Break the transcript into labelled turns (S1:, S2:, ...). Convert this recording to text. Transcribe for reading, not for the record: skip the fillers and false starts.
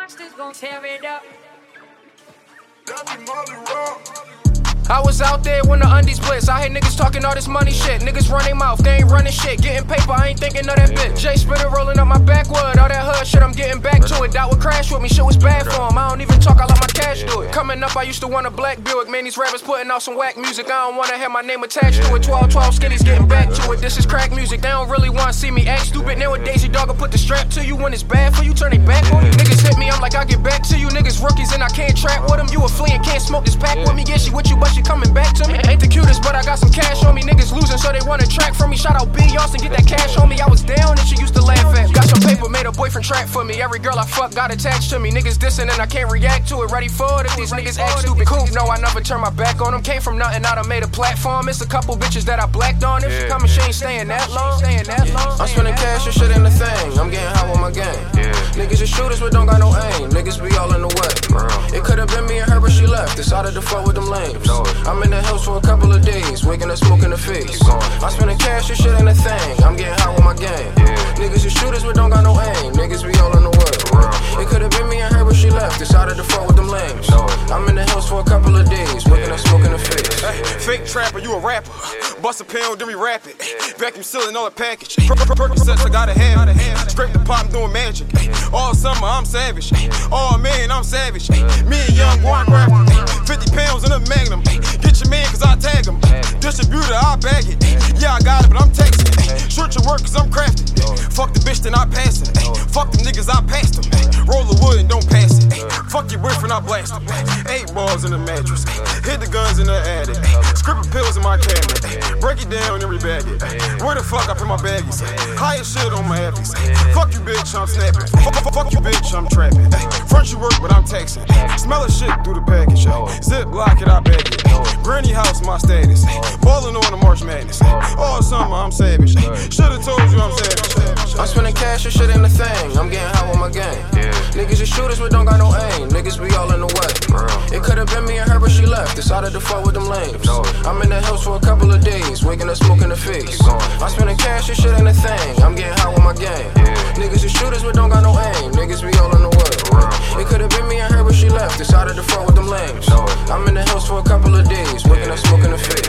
S1: Gangsters gon' tear it up.
S2: I was out there when the undies blitz. I hate niggas talking all this money shit. Niggas run their mouth, they ain't running shit. Getting paper, I ain't thinking of that bitch. Jay Spitter rolling up my backwood. All that hood shit, I'm getting back to it. Dot would crash with me, shit was bad for him. I don't even talk, I let my cash do it. Coming up, I used to want a black Buick. Man, these rappers putting out some whack music. I don't wanna have my name attached to it. 12-12 skinnies getting back to it. This is crack music, they don't really wanna see me act stupid. Nowadays, your dog will put the strap to you when it's bad for you. Turn they back on you. Niggas hit me, I'm like, I'll get back to you. Niggas rookies and I can't trap with them. You a flea and can't smoke this pack with me. Yeah, she with you, but she coming back to me. Ain't the cutest, but I got some cash on me. Niggas losing, so they want a track from me. Shout out B. Austin, get that cash on me. I was down and she used to laugh at me. Got some paper, made a boyfriend track for me. Every girl I fuck got attached to me. Niggas dissing and I can't react to it. Ready for it if these niggas act stupid. Cool, no, I never turn my back on them. Came from nothing, I done made a platform. It's a couple bitches that I blacked on. If she coming, she ain't staying that long. I'm spending cash and shit in the thing. I'm getting high with my gang. Niggas is shooters but don't got no aim. Niggas be all in the way. It could've been me and her, but she left. Decided to fuck with them lames. I'm in the hills for a couple of days, waking up smoking the face. I'm spending cash and shit in the thing. I'm getting high with my gang. Niggas is shooters but don't got no aim. Niggas be all in the way. It could've been me and her, but she left. Decided to fuck with them lames. I'm in the hills for a couple of days, waking up smoking the face.
S3: Fake trapper, you a rapper. Bust a pound, then we rap it. Vacuum sealing all the package. Percocets, I gotta have it. Scrape the pot, I'm doing magic. All summer, I'm savage. All man, I'm savage. Me and Young Warren rapper. 50 pounds in a magnum. Get your man, cause I tag him. Distributor, I bag it. Yeah, I got it, but I'm texting. Short your work, cause I'm crafting. Fuck the bitch, then I pass it. Fuck them niggas, I passed them. Roll the wood and don't pass it. Fuck your boyfriend, I blast him. 8 balls in the mattress. Hit the guns in the attic. Scripted pills in my cabinet. Break it down and rebag it. Where the fuck I put my baggies? Higher shit on my epics. Fuck you, bitch, I'm snapping. Fuck you, bitch, I'm trapping. Front you work, but I'm taxing. Smell of shit through the package. Zip block it, I bag it. Granny house, my status. Ballin' on the March Madness. All summer, I'm savage. Should've told you I'm savage.
S2: I'm spending cash and shit in the thing. I'm getting high with my gang. Niggas is shooters but don't got no aim. Niggas be all in the way. It could've been me and her, but she left. Decided to fuck with them lames. I'm in the hills for a couple of days, waking up smoking the face. I'm spending cash and shit in the thing. I'm getting high with my gang. Niggas is shooters but don't got no aim. Niggas be all in the way. It could've been me and her, but she left. Decided to fuck with them lames. I'm in the hills for a couple of days, waking up smoking the face.